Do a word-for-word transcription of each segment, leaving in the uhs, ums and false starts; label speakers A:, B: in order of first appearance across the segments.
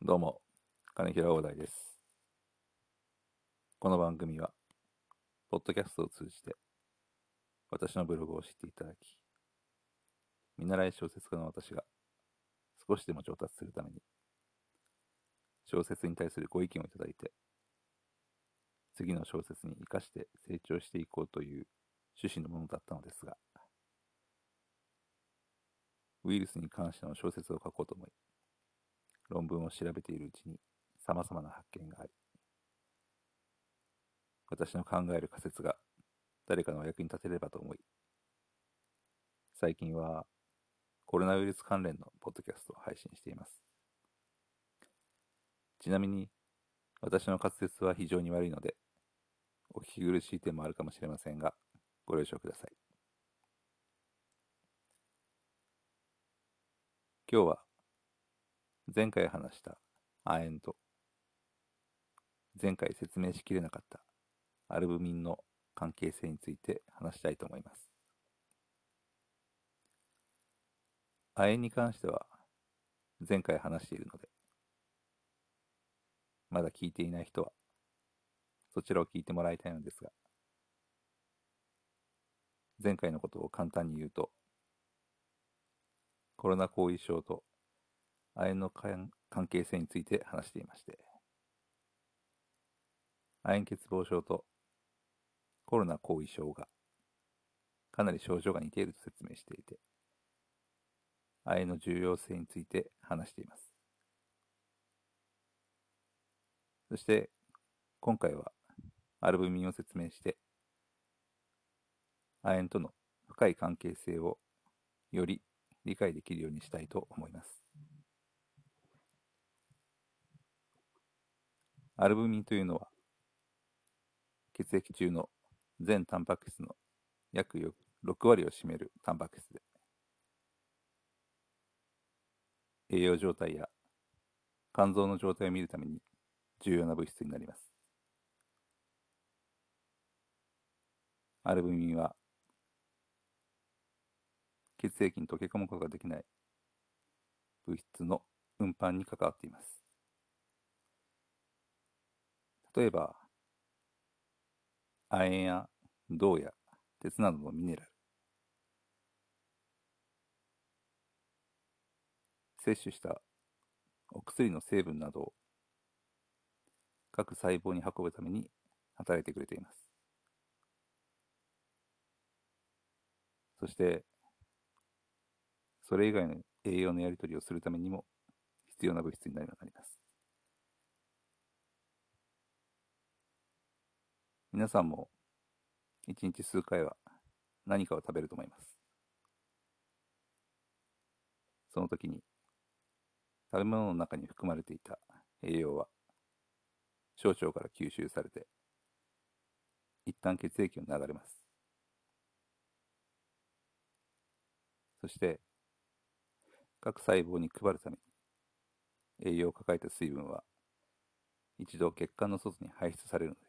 A: どうも、金平大大です。この番組は、ポッドキャストを通じて、私のブログを知っていただき、見習い小説家の私が少しでも上達するために、小説に対するご意見をいただいて、次の小説に生かして成長していこうという趣旨のものだったのですが、ウイルスに関しての小説を書こうと思い、論文を調べているうちに様々な発見があり、私の考える仮説が誰かのお役に立てればと思い、最近はコロナウイルス関連のポッドキャストを配信しています。ちなみに、私の滑舌は非常に悪いので、お聞き苦しい点もあるかもしれませんが、ご了承ください。今日は、前回話した亜鉛と、前回説明しきれなかったアルブミンの関係性について話したいと思います。亜鉛に関しては、前回話しているので、まだ聞いていない人は、そちらを聞いてもらいたいのですが、前回のことを簡単に言うと、コロナ後遺症と亜鉛の関係性について話していまして、亜鉛欠乏症とコロナ後遺症がかなり症状が似ていると説明していて、亜鉛の重要性について話しています。そして今回はアルブミンを説明して、亜鉛との深い関係性をより理解できるようにしたいと思います。アルブミンというのは、血液中の全タンパク質の約ろく割を占めるタンパク質で、栄養状態や肝臓の状態を見るために重要な物質になります。アルブミンは血液に溶け込むことができない物質の運搬に関わっています。例えば、亜鉛や銅や鉄などのミネラル、摂取したお薬の成分などを各細胞に運ぶために働いてくれています。そして、それ以外の栄養のやり取りをするためにも必要な物質になります。皆さんも一日数回は何かを食べると思います。その時に食べ物の中に含まれていた栄養は小腸から吸収されて一旦血液を流れます。そして各細胞に配るために栄養を抱えた水分は一度血管の外に排出されるのです。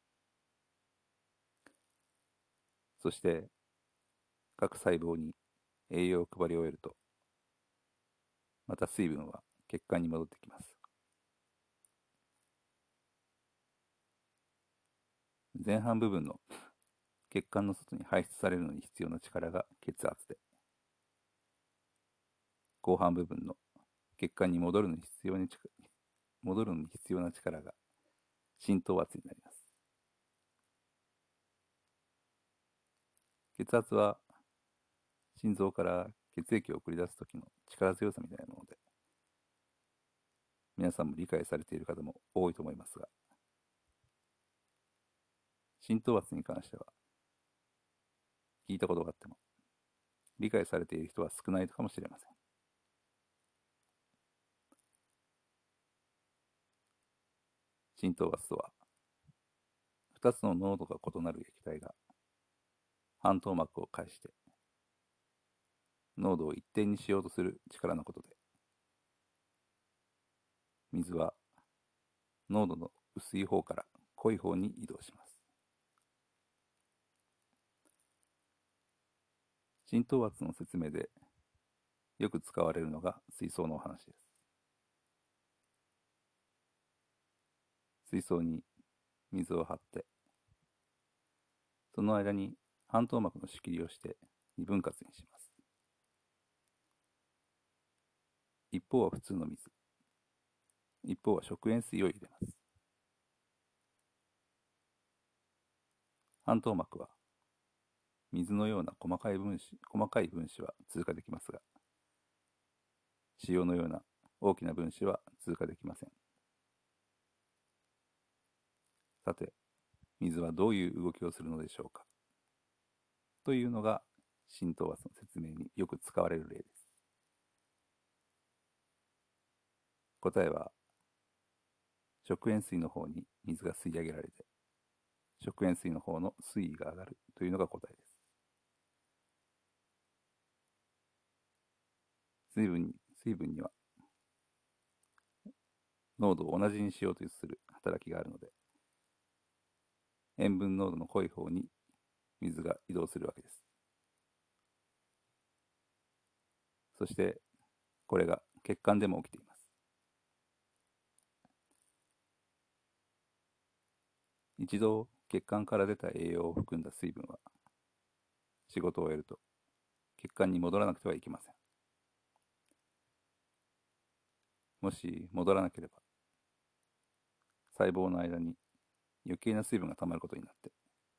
A: そして各細胞に栄養を配り終えると、また水分は血管に戻ってきます。前半部分の血管の外に排出されるのに必要な力が血圧で、後半部分の血管に戻るのに必要に戻るのに必要な力が浸透圧になります。血圧は心臓から血液を送り出す時の力強さみたいなもので、皆さんも理解されている方も多いと思いますが、浸透圧に関しては聞いたことがあっても理解されている人は少ないかもしれません。浸透圧とは、ふたつの濃度が異なる液体が半透膜を介して濃度を一定にしようとする力のことで、水は濃度の薄い方から濃い方に移動します。浸透圧の説明でよく使われるのが水槽のお話です。 水槽に水を張って、その間に半透膜の仕切りをして二分割にします。一方は普通の水、一方は食塩水を入れます。半透膜は水のような細かい分子細かい分子は通過できますが、塩のような大きな分子は通過できません。さて、水はどういう動きをするのでしょうか、というのが浸透圧の説明によく使われる例です。答えは、食塩水の方に水が吸い上げられて、食塩水の方の水位が上がるというのが答えです。水分に水分には濃度を同じにしようとする働きがあるので、塩分濃度の濃い方に水が移動するわけです。そしてこれが血管でも起きています。一度血管から出た栄養を含んだ水分は仕事を終えると血管に戻らなくてはいけません。もし戻らなければ、細胞の間に余計な水分がたまることになって、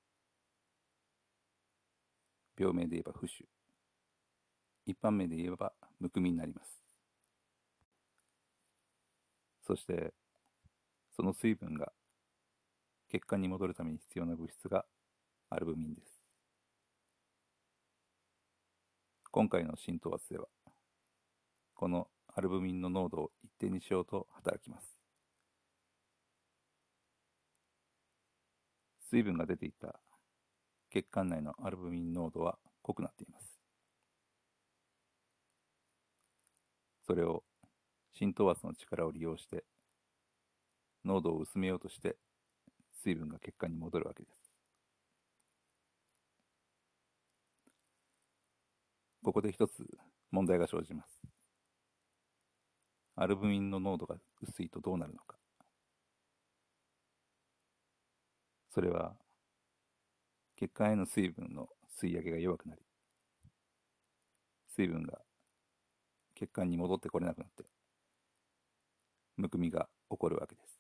A: 病名で言えば浮腫、一般名で言えばむくみになります。そしてその水分が血管に戻るために必要な物質がアルブミンです。今回の浸透圧では、このアルブミンの濃度を一定にしようと働きます。水分が出ていた血管内のアルブミン濃度は濃くなっています。それを浸透圧の力を利用して濃度を薄めようとして水分が血管に戻るわけです。ここで一つ問題が生じます。アルブミンの濃度が薄いとどうなるのか。それは血管への水分の吸い上げが弱くなり、水分が血管に戻ってこれなくなってむくみが起こるわけです。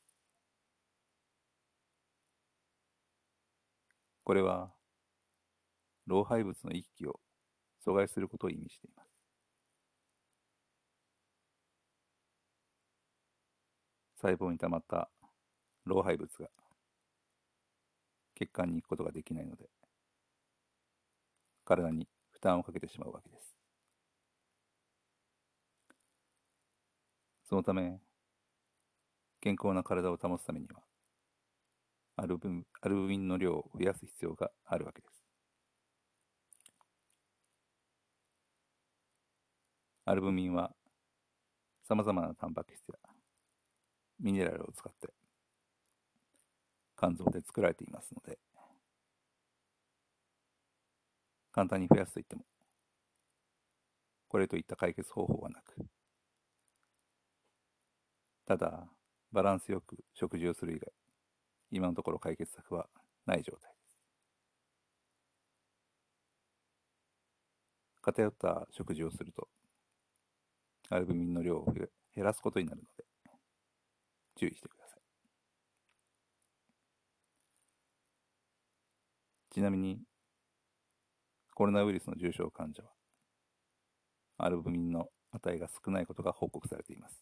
A: これは老廃物の行き来を阻害することを意味しています。細胞に溜まった老廃物が血管に行くことができないので、体に負担をかけてしまうわけです。そのため、健康な体を保つためには、アルブミアルブミンの量を増やす必要があるわけです。アルブミンは、さまざまなタンパク質やミネラルを使って肝臓で作られていますので、簡単に増やすといっても、これといった解決方法はなく、ただ、バランスよく食事をする以外、今のところ解決策はない状態です。偏った食事をすると、アルブミンの量を減らすことになるので、注意してください。ちなみに、コロナウイルスの重症患者は、アルブミンの値が少ないことが報告されています。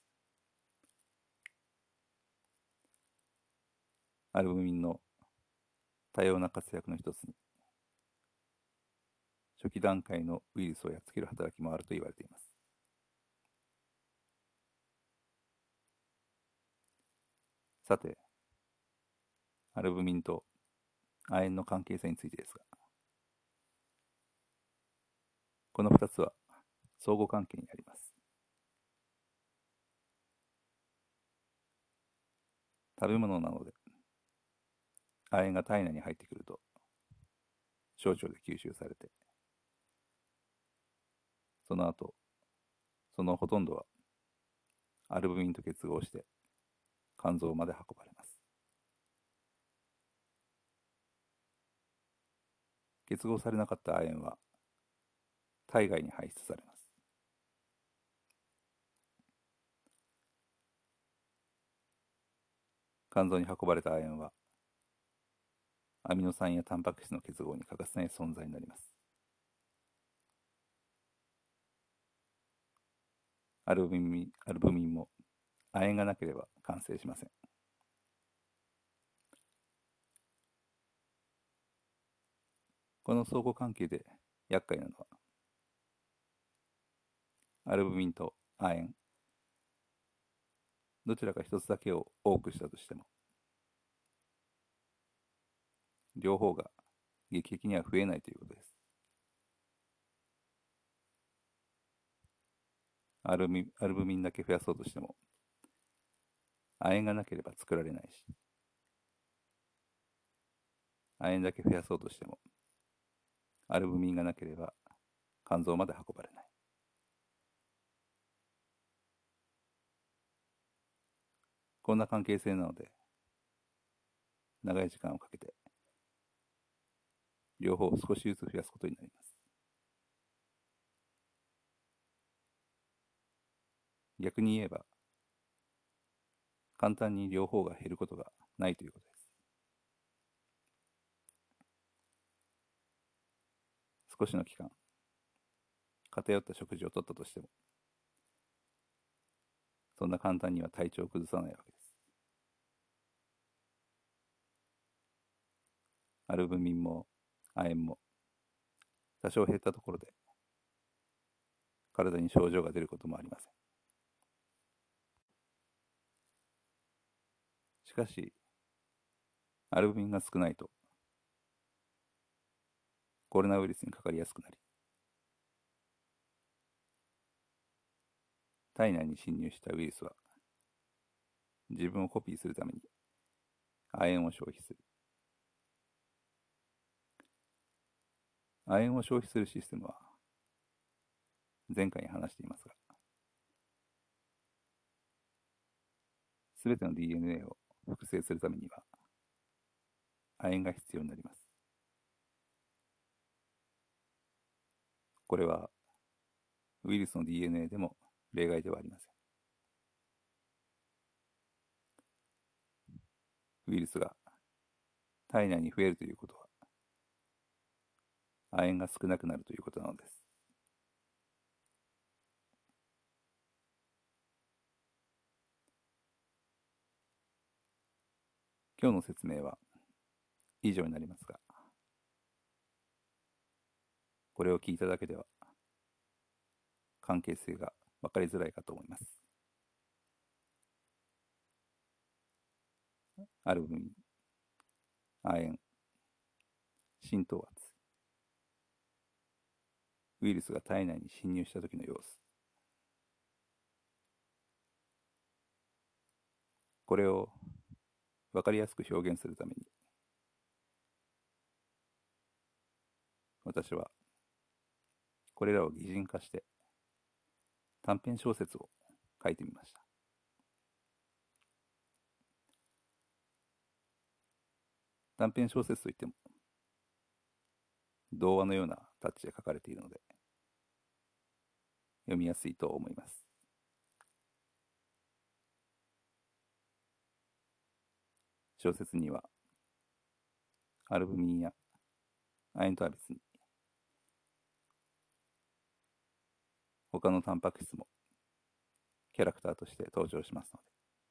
A: アルブミンの多様な活躍の一つに、初期段階のウイルスをやっつける働きもあると言われています。さて、アルブミンと亜鉛の関係性についてですが、このふたつは相互関係にあります。食べ物なので、亜鉛が体内に入ってくると、小腸で吸収されて、その後、そのほとんどはアルブミンと結合して肝臓まで運ばれます。 結合されなかった亜鉛は体外に排出されます。肝臓に運ばれた亜鉛はアミノ酸やタンパク質の結合に欠かせない存在になります。アルブミン、アルブミンも亜鉛がなければ完成しません。この相互関係で厄介なのは、アルブミンと亜鉛、どちらか一つだけを多くしたとしても、両方が劇的には増えないということです。アルミアルブミンだけ増やそうとしても、亜鉛がなければ作られないし、亜鉛だけ増やそうとしても、アルブミンがなければ肝臓まで運ばれない。こんな関係性なので、長い時間をかけて、両方を少しずつ増やすことになります。逆に言えば、簡単に両方が減ることがないということです。少しの期間、偏った食事をとったとしても、そんな簡単には体調を崩さないわけです。アルブミンも亜鉛も多少減ったところで体に症状が出ることもありません。しかし、アルブミンが少ないとコロナウイルスにかかりやすくなり、体内に侵入したウイルスは自分をコピーするために亜鉛を消費する。亜鉛を消費するシステムは前回に話していますが、すべての ディーエヌエー を複製するためには亜鉛が必要になります。これはウイルスの ディーエヌエー でも例外ではありません。ウイルスが体内に増えるということは、亜鉛が少なくなるということなのです。今日の説明は以上になりますが、これを聞いただけでは関係性が分かりづらいかと思います。アルブミン、亜鉛、浸透圧、ウイルスが体内に侵入した時の様子、これを分かりやすく表現するために、私はこれらを擬人化して短編小説を書いてみました。短編小説といっても童話のようなタッチで書かれているので読みやすいと思います。小説にはアルブミンや亜鉛とは別に他のタンパク質もキャラクターとして登場しますので、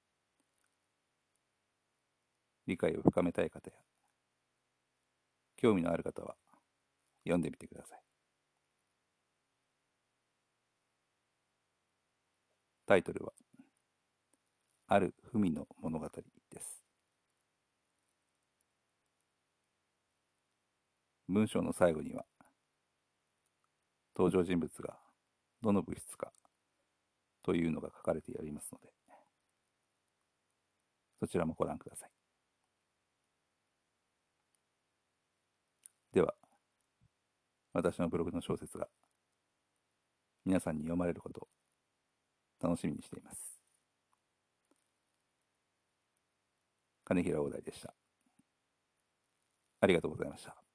A: 理解を深めたい方や興味のある方は読んでみてください。タイトルはある文の物語です。文章の最後には登場人物がどの物質かというのが書かれてありますので、そちらもご覧ください。では、私のブログの小説が皆さんに読まれることを楽しみにしています。金平大大でした。ありがとうございました。